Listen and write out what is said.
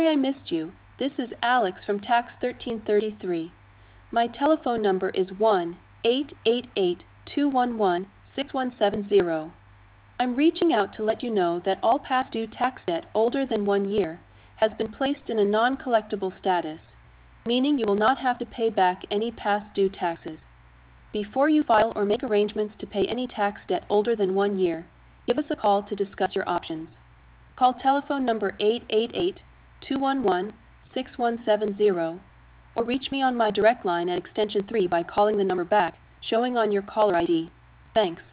I missed you. This is Alex from Tax 1333. My telephone number is 1-888-211-6170. I'm reaching out to let you know that all past due tax debt older than 1 year has been placed in a non-collectible status, meaning you will not have to pay back any past due taxes. Before you file or make arrangements to pay any tax debt older than 1 year, give us a call to discuss your options. Call telephone number 888-211-6170 or reach me on my direct line at extension 3 by calling the number back showing on your caller ID. Thanks.